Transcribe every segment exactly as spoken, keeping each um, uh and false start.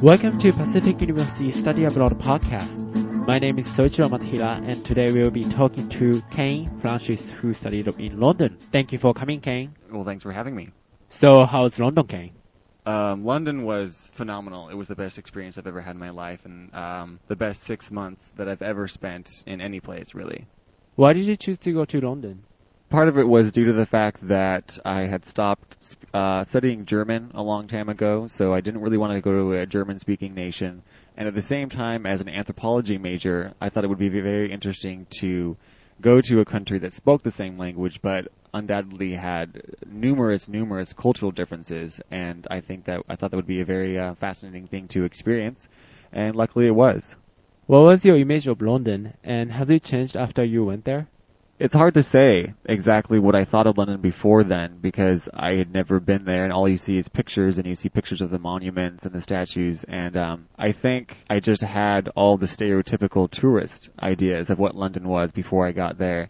Welcome to Pacific University Study Abroad podcast. My name is Soichiro Matira, and today we will be talking to Kane Francis, who studied in London. Thank you for coming, Kane. Well, thanks for having me. So, how's London, Kane? Um, London was phenomenal. It was the best experience I've ever had in my life, and um, the best six months that I've ever spent in any place, really. Why did you choose to go to London? Part of it was due to the fact that I had stopped uh, studying German a long time ago, so I didn't really want to go to a German-speaking nation. And at the same time, as an anthropology major, I thought it would be very interesting to go to a country that spoke the same language, but undoubtedly had numerous, numerous cultural differences. And I think that I thought that would be a very uh, fascinating thing to experience, and luckily it was. What was your image of London, and has it changed after you went there? It's hard to say exactly what I thought of London before then, because I had never been there, and all you see is pictures, and you see pictures of the monuments and the statues, and um, I think I just had all the stereotypical tourist ideas of what London was before I got there,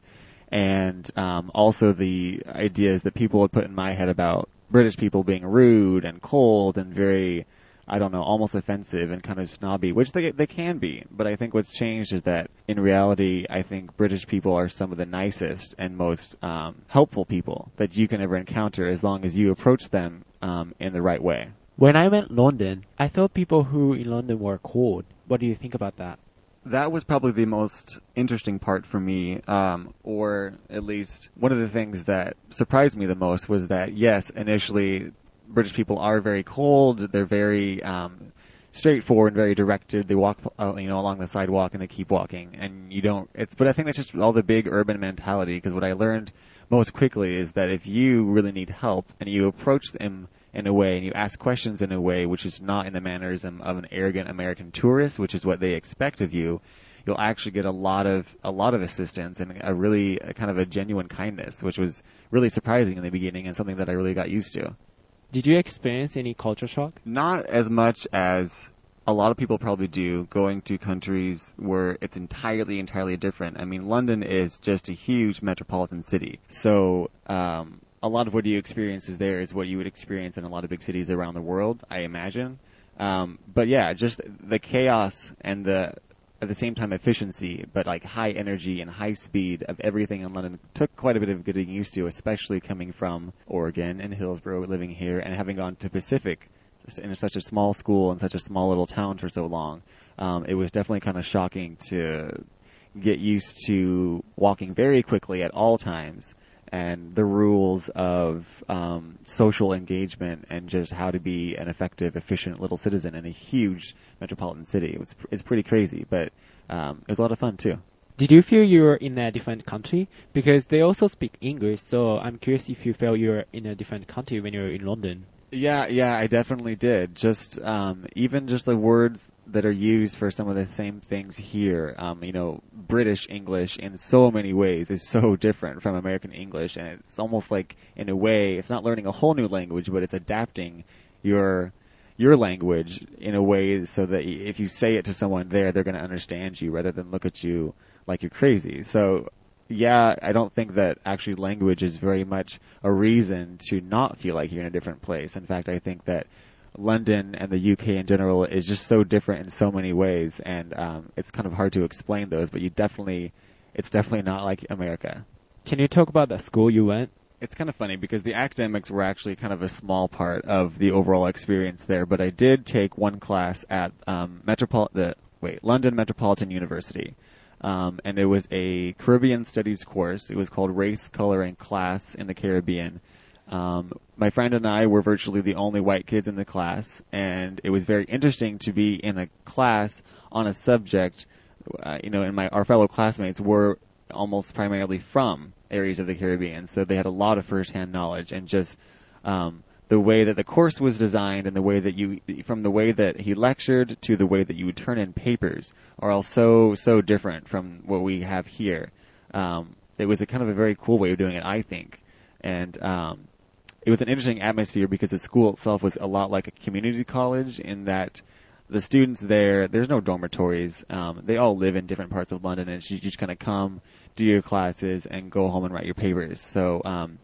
and um, also the ideas that people had put in my head about British people being rude and cold and very, I don't know, almost offensive and kind of snobby, which they they can be. But I think what's changed is that in reality, I think British people are some of the nicest and most um, helpful people that you can ever encounter, as long as you approach them um, in the right way. When I went to London, I thought people who in London were cold. What do you think about that? That was probably the most interesting part for me, um, or at least one of the things that surprised me the most was that, yes, initially British people are very cold. They're very um, straightforward and very directed. They walk, uh, you know, along the sidewalk and they keep walking. And you don't. It's. But I think that's just all the big urban mentality. Because what I learned most quickly is that if you really need help and you approach them in a way and you ask questions in a way which is not in the mannerism of an arrogant American tourist, which is what they expect of you, you'll actually get a lot of a lot of assistance and a really a kind of a genuine kindness, which was really surprising in the beginning and something that I really got used to. Did you experience any culture shock? Not as much as a lot of people probably do, going to countries where it's entirely, entirely different. I mean, London is just a huge metropolitan city. So um, a lot of what you experience is there is what you would experience in a lot of big cities around the world, I imagine. Um, but yeah, just the chaos and the at the same time efficiency, but like high energy and high speed of everything in London took quite a bit of getting used to, especially coming from Oregon and Hillsborough, living here, and having gone to Pacific in such a small school in such a small little town for so long. Um, it was definitely kind of shocking to get used to walking very quickly at all times, and the rules of um, social engagement and just how to be an effective, efficient little citizen in a huge metropolitan city. It was it's pretty crazy, but um, it was a lot of fun too. Did you feel you were in a different country? Because they also speak English, so I'm curious if you felt you were in a different country when you were in London. Yeah, yeah, I definitely did. Just um, even just the words that are used for some of the same things here. Um, you know, British English in so many ways is so different from American English, and it's almost like, in a way, it's not learning a whole new language, but it's adapting your your language in a way so that if you say it to someone there, they're going to understand you rather than look at you like you're crazy. So, yeah, I don't think that actually language is very much a reason to not feel like you're in a different place. In fact, I think that London and the U K in general is just so different in so many ways, and um, it's kind of hard to explain those, but you definitely, it's definitely not like America. Can you talk about the school you went? It's kind of funny because the academics were actually kind of a small part of the overall experience there, but I did take one class at um, Metropol- the wait London Metropolitan University, um, and it was a Caribbean Studies course. It was called Race, Color, and Class in the Caribbean. Um, my friend and I were virtually the only white kids in the class, and it was very interesting to be in a class on a subject, uh, you know, and my our fellow classmates were almost primarily from areas of the Caribbean, so they had a lot of first-hand knowledge, and just um, the way that the course was designed and the way that you, from the way that he lectured to the way that you would turn in papers are all so, so different from what we have here. Um, it was a kind of a very cool way of doing it, I think, and um, it was an interesting atmosphere because the school itself was a lot like a community college in that the students there, there's no dormitories. Um, they all live in different parts of London, and you just kind of come, do your classes, and go home and write your papers. So um,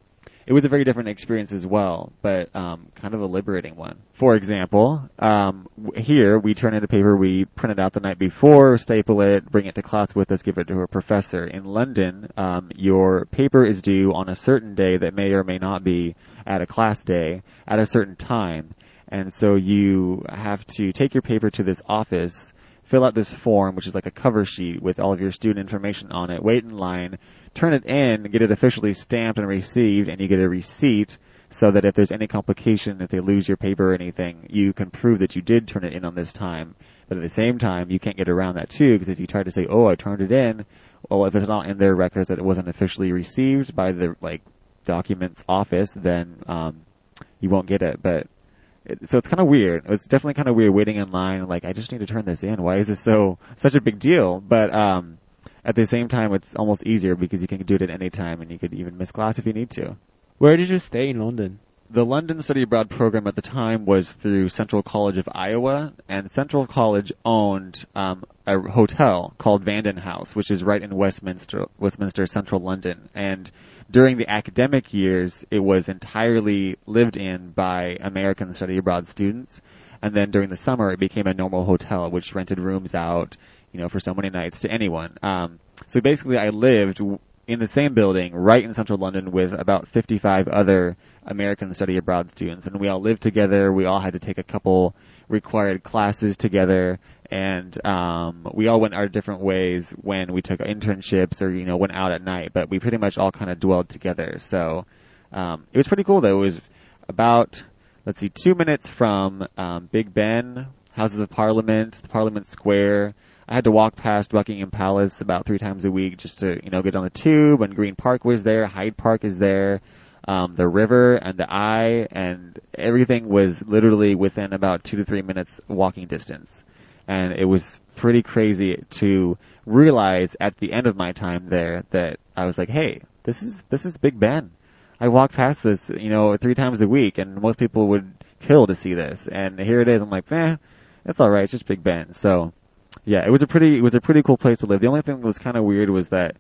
it was a very different experience as well, but um, kind of a liberating one. For example, um, w- here we turn in a paper we printed out the night before, staple it, bring it to class with us, give it to a professor. In London, um, your paper is due on a certain day that may or may not be at a class day at a certain time. And so you have to take your paper to this office, fill out this form, which is like a cover sheet with all of your student information on it, wait in line, turn it in, get it officially stamped and received, and you get a receipt so that if there's any complication, if they lose your paper or anything, you can prove that you did turn it in on this time. But at the same time, you can't get around that too, because if you try to say, oh, I turned it in, well, if it's not in their records that it wasn't officially received by the, like, documents office, then um, you won't get it. But it, so it's kind of weird. It's definitely kind of weird waiting in line, like, I just need to turn this in. Why is this so such a big deal? But um at the same time, it's almost easier because you can do it at any time, and you could even miss class if you need to. Where did you stay in London? The London Study Abroad program at the time was through Central College of Iowa, and Central College owned um, a hotel called Vanden House, which is right in Westminster, Westminster, Central London. And during the academic years, it was entirely lived in by American Study Abroad students. And then during the summer, it became a normal hotel, which rented rooms out, you know, for so many nights to anyone. Um, so basically, I lived w- in the same building right in central London with about fifty-five other American study abroad students. And we all lived together. We all had to take a couple required classes together. And um, we all went our different ways when we took internships or, you know, went out at night. But we pretty much all kind of dwelled together. So um, it was pretty cool, though. It was about, let's see, two minutes from um, Big Ben, Houses of Parliament, the Parliament Square. I had to walk past Buckingham Palace about three times a week just to, you know, get on the tube, and Green Park was there, Hyde Park is there, um, the river and the Eye, and everything was literally within about two to three minutes walking distance. And it was pretty crazy to realize at the end of my time there that I was like, hey, this is, this is Big Ben. I walk past this, you know, three times a week, and most people would kill to see this. And here it is. I'm like, eh, it's alright, it's just Big Ben. So, yeah, it was a pretty, it was a pretty cool place to live. The only thing that was kind of weird was that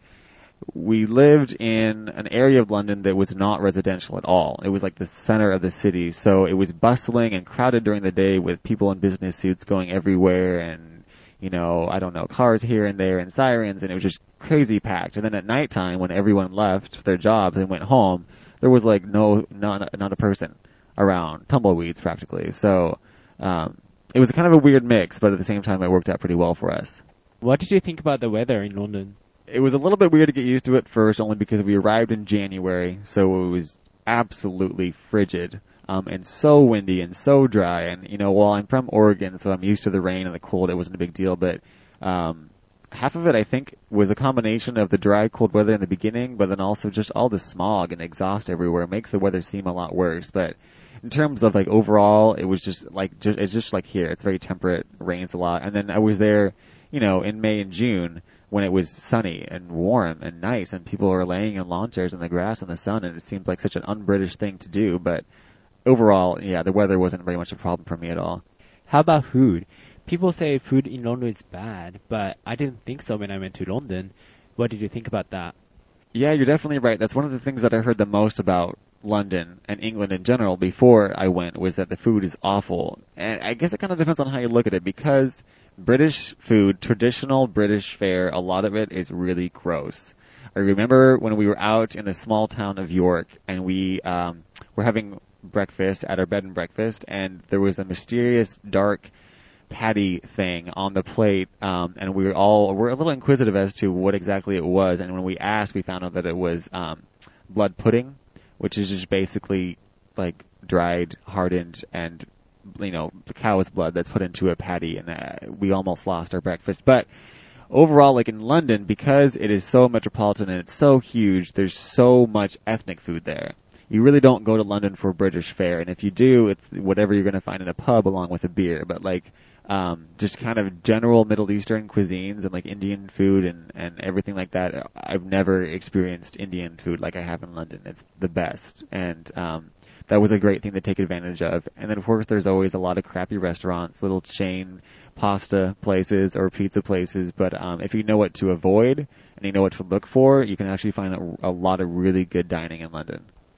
we lived in an area of London that was not residential at all. It was like the center of the city, so it was bustling and crowded during the day with people in business suits going everywhere, and, you know, I don't know, cars here and there and sirens, and it was just crazy packed. And then at nighttime, when everyone left their jobs and went home, there was like no, not, not a person around, tumbleweeds practically. So, um, it was kind of a weird mix, but at the same time, it worked out pretty well for us. What did you think about the weather in London? It was a little bit weird to get used to at first, only because we arrived in January, so it was absolutely frigid, um, and so windy and so dry. And, you know, while I'm from Oregon, so I'm used to the rain and the cold, it wasn't a big deal, but um, half of it, I think, was a combination of the dry, cold weather in the beginning, but then also just all the smog and exhaust everywhere. It makes the weather seem a lot worse, but in terms of, like, overall, it was just, like, just, it's just like here. It's very temperate, rains a lot. And then I was there, you know, in May and June when it was sunny and warm and nice, and people were laying in lawn chairs in the grass in the sun, and it seems like such an un-British thing to do. But overall, yeah, the weather wasn't very much a problem for me at all. How about food? People say food in London is bad, but I didn't think so when I went to London. What did you think about that? Yeah, you're definitely right. That's one of the things that I heard the most about London and England in general before I went, was that the food is awful. And I guess it kind of depends on how you look at it, because British food, traditional British fare, a lot of it is really gross. I remember when we were out in the small town of York, and we um, were having breakfast at our bed and breakfast, and there was a mysterious dark patty thing on the plate, um, and we were all were a little inquisitive as to what exactly it was. And when we asked, we found out that it was um, blood pudding, which is just basically like dried, hardened, and, you know, cow's blood that's put into a patty. And uh, we almost lost our breakfast. But overall, like in London, because it is so metropolitan and it's so huge, there's so much ethnic food there. You really don't go to London for British fare, and if you do, it's whatever you're going to find in a pub along with a beer. But like, um, just kind of general Middle Eastern cuisines and like Indian food and, and everything like that. I've never experienced Indian food like I have in London. It's the best. And, um, that was a great thing to take advantage of. And then of course there's always a lot of crappy restaurants, little chain pasta places or pizza places. But, um, if you know what to avoid and you know what to look for, you can actually find a, a lot of really good dining in London.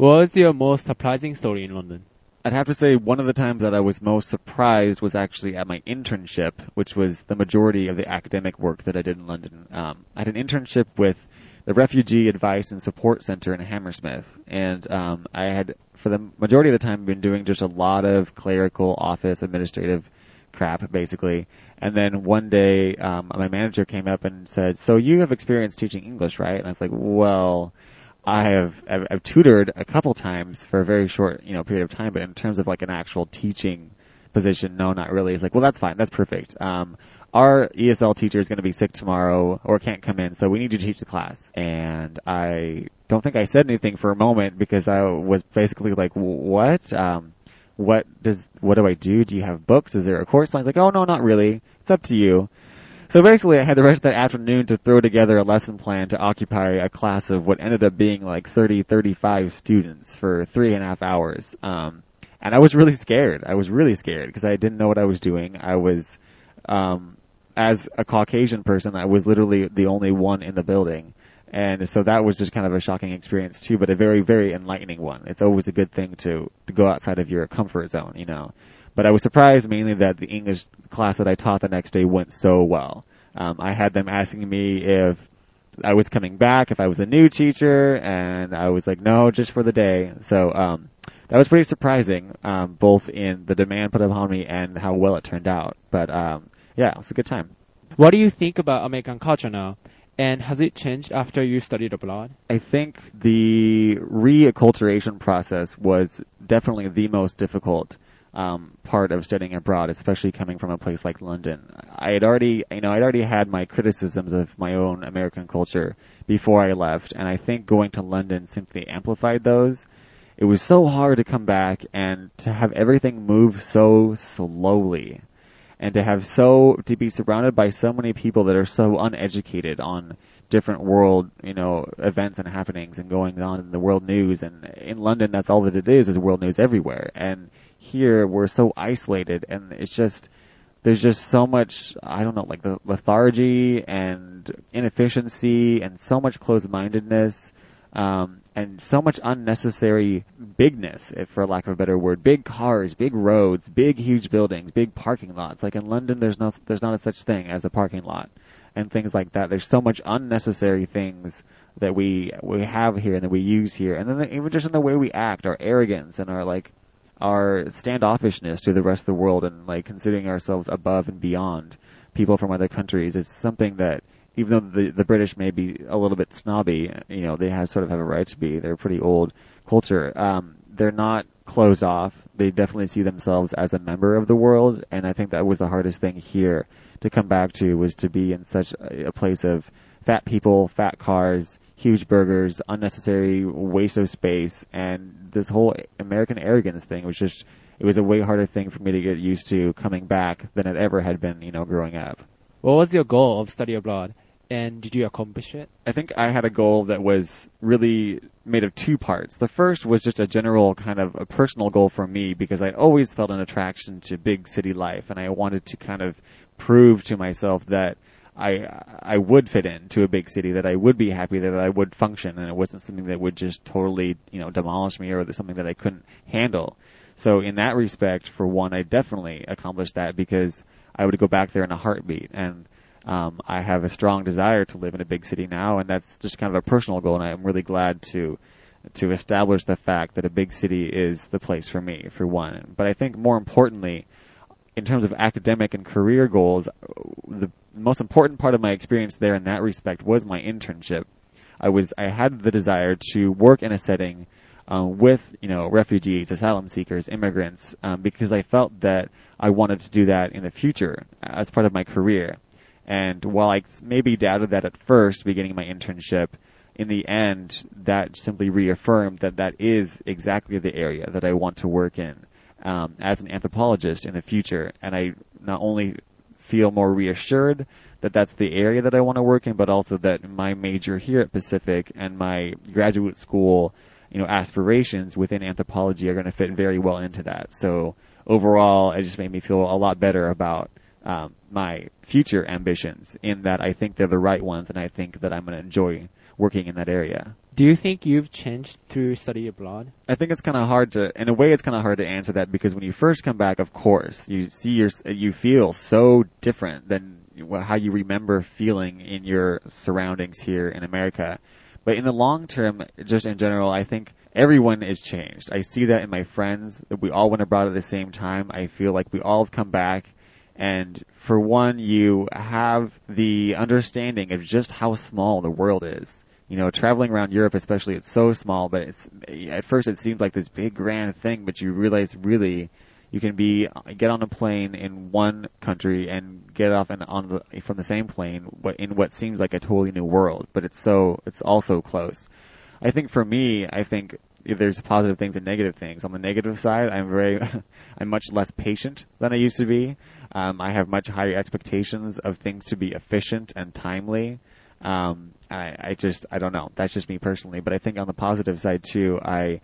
What was your most surprising story in London? I'd have to say one of the times that I was most surprised was actually at my internship, which was the majority of the academic work that I did in London. Um, I had an internship with the Refugee Advice and Support Center in Hammersmith, and um, I had, for the majority of the time, been doing just a lot of clerical, office, administrative crap, basically. And then one day, um, my manager came up and said, "So you have experience teaching English, right?" And I was like, "Well, I have I've, I've tutored a couple times for a very short, you know, period of time, but in terms of like an actual teaching position, no, not really." It's like, "Well, that's fine. That's perfect. Um, our E S L teacher is going to be sick tomorrow or can't come in, so we need you to teach the class." And I don't think I said anything for a moment because I was basically like, "What? Um, what does what do I do? Do you have books? Is there a course plan?" It's like, "Oh, no, not really. It's up to you." So basically, I had the rest of that afternoon to throw together a lesson plan to occupy a class of what ended up being like thirty, thirty-five students for three and a half hours. Um, and I was really scared. I was really scared because I didn't know what I was doing. I was, um, as a Caucasian person, I was literally the only one in the building. And so that was just kind of a shocking experience too, but a very, very enlightening one. It's always a good thing to, to go outside of your comfort zone, you know. But I was surprised mainly that the English class that I taught the next day went so well. Um, I had them asking me if I was coming back, if I was a new teacher, and I was like, no, just for the day. So um, that was pretty surprising, um, both in the demand put upon me and how well it turned out. But um, yeah, it was a good time. What do you think about American culture now? And has it changed after you studied abroad? I think the reacculturation process was definitely the most difficult Um, part of studying abroad, especially coming from a place like London. I had already, you know, I'd already had my criticisms of my own American culture before I left, and I think going to London simply amplified those. It was so hard to come back and to have everything move so slowly, and to have so, to be surrounded by so many people that are so uneducated on different world, you know, events and happenings and going on in the world news. And in London, that's all that it is, is world news everywhere. And here we're so isolated, and it's just, there's just so much, I don't know, like the lethargy and inefficiency and so much closed-mindedness, um, and so much unnecessary bigness, if for lack of a better word. Big cars, big roads, big huge buildings, big parking lots. Like in London, there's no, there's not a such thing as a parking lot and things like that. There's so much unnecessary things that we we have here and that we use here, and then the, even just in the way we act, our arrogance and our like our standoffishness to the rest of the world, and like considering ourselves above and beyond people from other countries, is something that, even though the the British may be a little bit snobby, you know, they have sort of have a right to be. They're a pretty old culture. Um, they're not closed off. They definitely see themselves as a member of the world, and I think that was the hardest thing here to come back to, was to be in such a, a place of fat people, fat cars, huge burgers, unnecessary waste of space, and this whole American arrogance thing was just, it was a way harder thing for me to get used to coming back than it ever had been, you know, growing up. What was your goal of study abroad, and did you accomplish it? I think I had a goal that was really made of two parts. The first was just a general kind of a personal goal for me, because I'd always felt an attraction to big city life, and I wanted to kind of prove to myself that I I would fit into a big city, that I would be happy, that I would function, and it wasn't something that would just totally, you know, demolish me, or something that I couldn't handle. So in that respect, for one, I definitely accomplished that, because I would go back there in a heartbeat. And um, I have a strong desire to live in a big city now, and that's just kind of a personal goal, and I'm really glad to to establish the fact that a big city is the place for me, for one. But I think more importantly, in terms of academic and career goals, the most important part of my experience there in that respect was my internship. I was I had the desire to work in a setting uh, with, you know, refugees, asylum seekers, immigrants, um, because I felt that I wanted to do that in the future as part of my career. And while I maybe doubted that at first, beginning my internship, in the end, that simply reaffirmed that that is exactly the area that I want to work in um, as an anthropologist in the future. And I not only feel more reassured that that's the area that I want to work in, but also that my major here at Pacific and my graduate school, you know, aspirations within anthropology are going to fit very well into that. So overall, it just made me feel a lot better about um, my future ambitions, in that I think they're the right ones, and I think that I'm going to enjoy working in that area. Do you think you've changed through study abroad? I think it's kind of hard to, in a way, it's kind of hard to answer that because when you first come back, of course, you see your, you feel so different than how you remember feeling in your surroundings here in America. But in the long term, just in general, I think everyone is changed. I see that in my friends. We all went abroad at the same time. I feel like we all have come back. And for one, you have the understanding of just how small the world is. You know, traveling around Europe especially, it's so small, but it's, at first it seems like this big grand thing, but you realize really you can be, get on a plane in one country and get off and on the, from the same plane in what seems like a totally new world, but it's so, it's all so close. I think for me, I think there's positive things and negative things. On the negative side, I'm very, I'm much less patient than I used to be. Um, I have much higher expectations of things to be efficient and timely. Um, I, I just, I don't know. That's just me personally. But I think on the positive side too, I,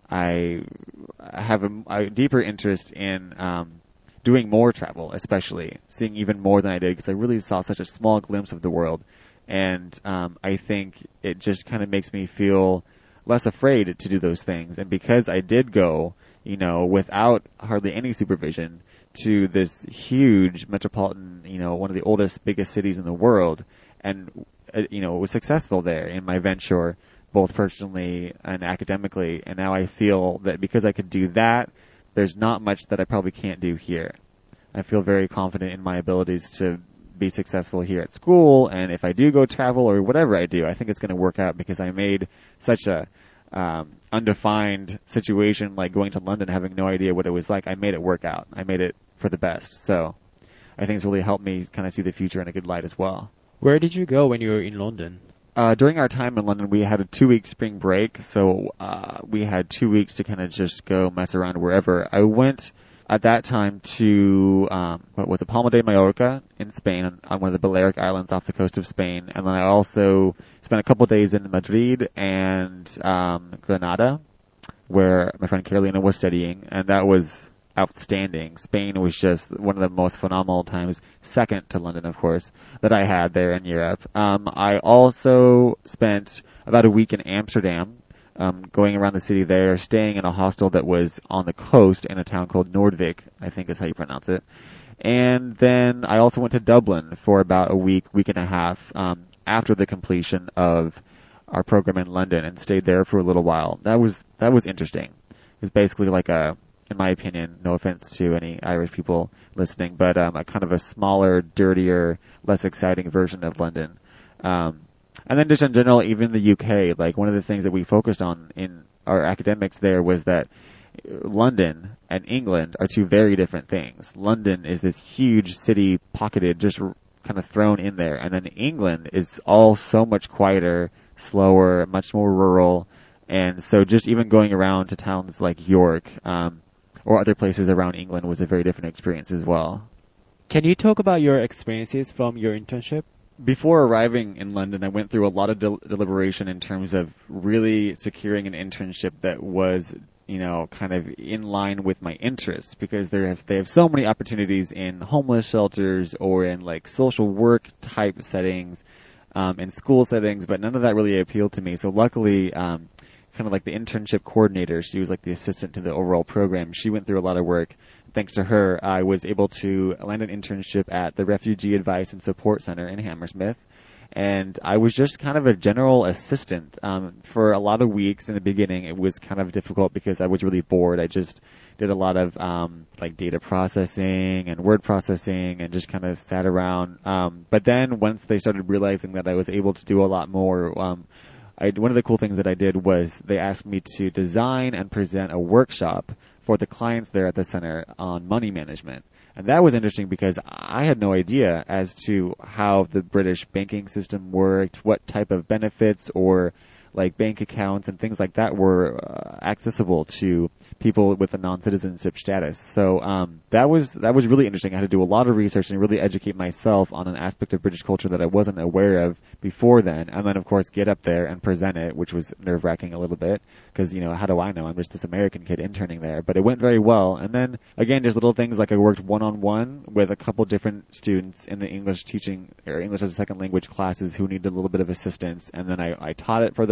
I have a, a deeper interest in, um, doing more travel, especially seeing even more than I did because I really saw such a small glimpse of the world. And, um, I think it just kind of makes me feel less afraid to do those things. And because I did go, you know, without hardly any supervision to this huge metropolitan, you know, one of the oldest, biggest cities in the world, and uh, you know, was successful there in my venture, both personally and academically. And now I feel that because I could do that, there's not much that I probably can't do here. I feel very confident in my abilities to be successful here at school. And if I do go travel or whatever I do, I think it's going to work out because I made such a um, undefined situation like going to London, having no idea what it was like. I made it work out. I made it for the best. So I think it's really helped me kind of see the future in a good light as well. Where did you go when you were in London? Uh, during our time in London, we had a two-week spring break, so uh, we had two weeks to kind of just go mess around wherever. I went at that time to, um, what was it, Palma de Mallorca in Spain, on, on one of the Balearic Islands off the coast of Spain. And then I also spent a couple days in Madrid and um, Granada, where my friend Carolina was studying, and that was outstanding. Spain was just one of the most phenomenal times, second to London, of course, that I had there in Europe. Um, I also spent about a week in Amsterdam, um, going around the city there, staying in a hostel that was on the coast in a town called Noordwijk, I think is how you pronounce it. And then I also went to Dublin for about a week, week and a half, um, after the completion of our program in London, and stayed there for a little while. That was, that was interesting. It was basically like a, in my opinion, no offense to any Irish people listening, but um, a kind of a smaller, dirtier, less exciting version of London. Um, and then just in general, even the U K, like one of the things that we focused on in our academics there was that London and England are two very different things. London is this huge city pocketed, just r- kind of thrown in there. And then England is all so much quieter, slower, much more rural. And so just even going around to towns like York, um, or other places around England was a very different experience as well. Can you talk about your experiences from your internship? Before arriving in London, I went through a lot of del- deliberation in terms of really securing an internship that was, you know, kind of in line with my interests, because they have, they have so many opportunities in homeless shelters or in like social work type settings, um, in school settings, but none of that really appealed to me. So luckily, um, kind of like the internship coordinator, she was like the assistant to the overall program. She went through a lot of work. Thanks to her, I was able to land an internship at the Refugee Advice and Support Center in Hammersmith. And I was just kind of a general assistant. Um, for a lot of weeks in the beginning, it was kind of difficult because I was really bored. I just did a lot of um, like data processing and word processing and just kind of sat around. Um, but then once they started realizing that I was able to do a lot more, um, I, one of the cool things that I did was they asked me to design and present a workshop for the clients there at the center on money management. And that was interesting because I had no idea as to how the British banking system worked, what type of benefits or like bank accounts and things like that were uh, accessible to people with a non-citizenship status. So um, that was that was really interesting. I had to do a lot of research and really educate myself on an aspect of British culture that I wasn't aware of before then. And then, of course, get up there and present it, which was nerve-wracking a little bit because, you know, how do I know? I'm just this American kid interning there. But it went very well. And then, again, just little things like I worked one-on-one with a couple different students in the English teaching or English as a second language classes who needed a little bit of assistance. And then I, I taught it for the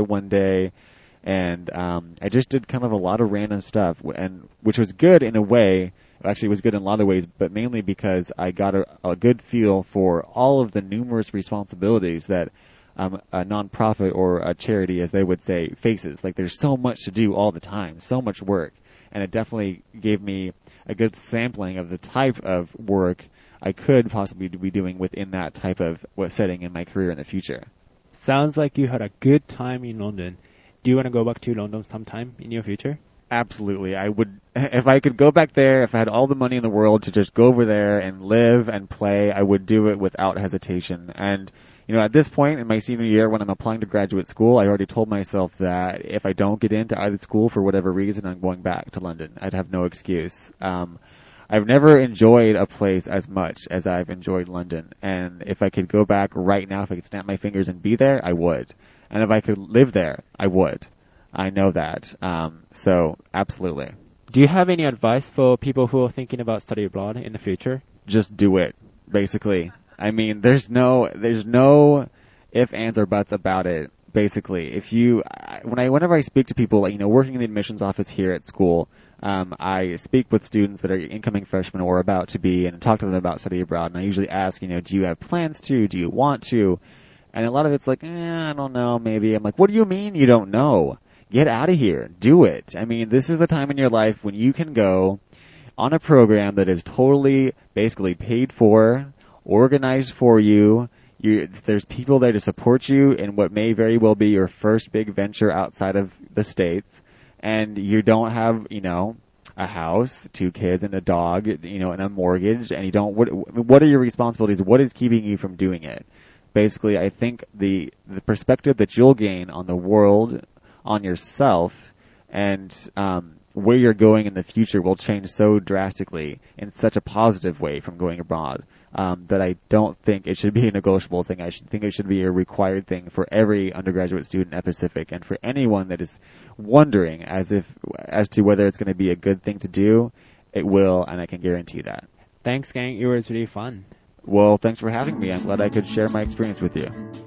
one day, and um, I just did kind of a lot of random stuff, and which was good in a way. Actually, it was good in a lot of ways, but mainly because I got a, a good feel for all of the numerous responsibilities that um, a nonprofit or a charity, as they would say, faces. Like, there's so much to do all the time, so much work, and it definitely gave me a good sampling of the type of work I could possibly be doing within that type of setting in my career in the future. Sounds like you had a good time in London. Do you want to go back to London sometime in your future? Absolutely. I would, if I could go back there, if I had all the money in the world to just go over there and live and play, I would do it without hesitation. And, you know, at this point in my senior year, when I'm applying to graduate school, I already told myself that if I don't get into either school for whatever reason, I'm going back to London. I'd have no excuse. Um, I've never enjoyed a place as much as I've enjoyed London. And if I could go back right now, if I could snap my fingers and be there, I would. And if I could live there, I would. I know that. Um, so, absolutely. Do you have any advice for people who are thinking about study abroad in the future? Just do it, basically. I mean, there's no, there's no ifs, ands, or buts about it, basically. If you, when I, whenever I speak to people, like, you know, working in the admissions office here at school, um, I speak with students that are incoming freshmen or about to be and talk to them about study abroad. And I usually ask, you know, do you have plans to? Do you want to? And a lot of it's like, eh, I don't know, maybe. I'm like, what do you mean you don't know? Get out of here. Do it. I mean, this is the time in your life when you can go on a program that is totally, basically paid for, organized for you. You, there's people there to support you in what may very well be your first big venture outside of the States. And you don't have, you know, a house, two kids, and a dog, you know, and a mortgage. And you don't, what, what are your responsibilities? What is keeping you from doing it? Basically, I think the, the perspective that you'll gain on the world, on yourself, and um, where you're going in the future will change so drastically in such a positive way from going abroad um, that I don't think it should be a negotiable thing. I should think it should be a required thing for every undergraduate student at Pacific, and for anyone that is wondering as if as to whether it's going to be a good thing to do. It will, and I can guarantee that. Thanks, gang. It was really fun. Well, thanks for having me. I'm glad I could share my experience with you.